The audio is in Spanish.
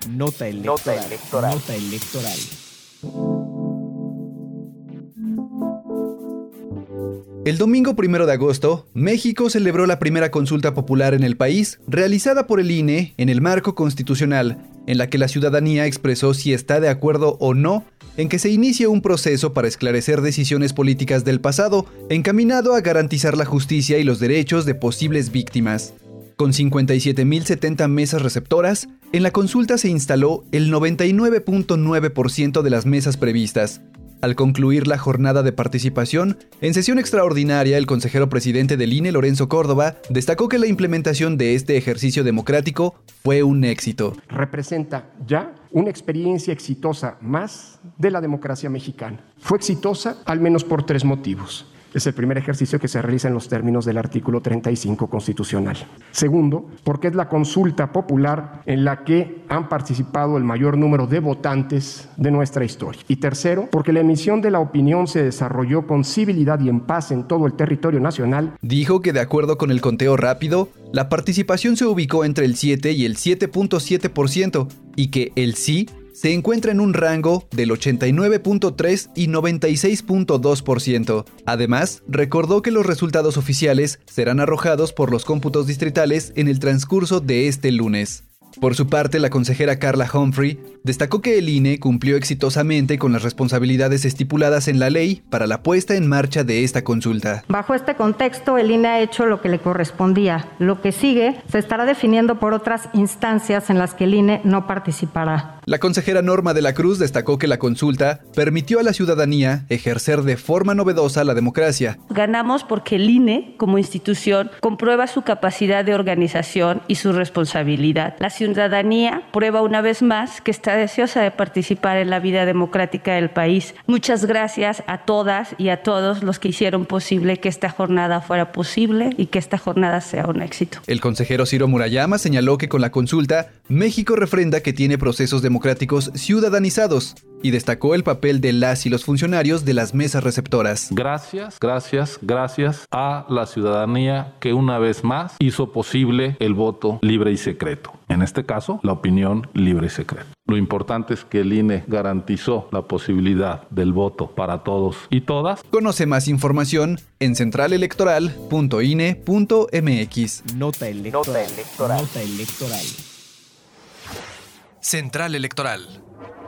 Nota electoral. Nota electoral. El domingo 1 de agosto, México celebró la primera consulta popular en el país, realizada por el INE en el marco constitucional, en la que la ciudadanía expresó si está de acuerdo o no en que se inicie un proceso para esclarecer decisiones políticas del pasado, encaminado a garantizar la justicia y los derechos de posibles víctimas. Con 57.070 mesas receptoras, en la consulta se instaló el 99.9% de las mesas previstas. Al concluir la jornada de participación, en sesión extraordinaria, el consejero presidente del INE, Lorenzo Córdoba, destacó que la implementación de este ejercicio democrático fue un éxito. Representa ya una experiencia exitosa más de la democracia mexicana. Fue exitosa al menos por 3 motivos. Es el primer ejercicio que se realiza en los términos del artículo 35 constitucional. Segundo, porque es la consulta popular en la que han participado el mayor número de votantes de nuestra historia. Y tercero, porque la emisión de la opinión se desarrolló con civilidad y en paz en todo el territorio nacional. Dijo que de acuerdo con el conteo rápido, la participación se ubicó entre el 7 y el 7.7% y que el sí se encuentra en un rango del 89.3 y 96.2%. Además, recordó que los resultados oficiales serán arrojados por los cómputos distritales en el transcurso de este lunes. Por su parte, la consejera Carla Humphrey destacó que el INE cumplió exitosamente con las responsabilidades estipuladas en la ley para la puesta en marcha de esta consulta. Bajo este contexto, el INE ha hecho lo que le correspondía. Lo que sigue se estará definiendo por otras instancias en las que el INE no participará. La consejera Norma de la Cruz destacó que la consulta permitió a la ciudadanía ejercer de forma novedosa la democracia. Ganamos porque el INE, como institución, comprueba su capacidad de organización y su responsabilidad. La ciudadanía prueba una vez más que está deseosa de participar en la vida democrática del país. Muchas gracias a todas y a todos los que hicieron posible que esta jornada fuera posible y que esta jornada sea un éxito. El consejero Ciro Murayama señaló que con la consulta, México refrenda que tiene procesos democráticos ciudadanizados y destacó el papel de las y los funcionarios de las mesas receptoras. Gracias a la ciudadanía que una vez más hizo posible el voto libre y secreto. En este caso, la opinión libre y secreta. Lo importante es que el INE garantizó la posibilidad del voto para todos y todas. Conoce más información en centralelectoral.ine.mx. Nota electoral. Nota electoral. Central Electoral.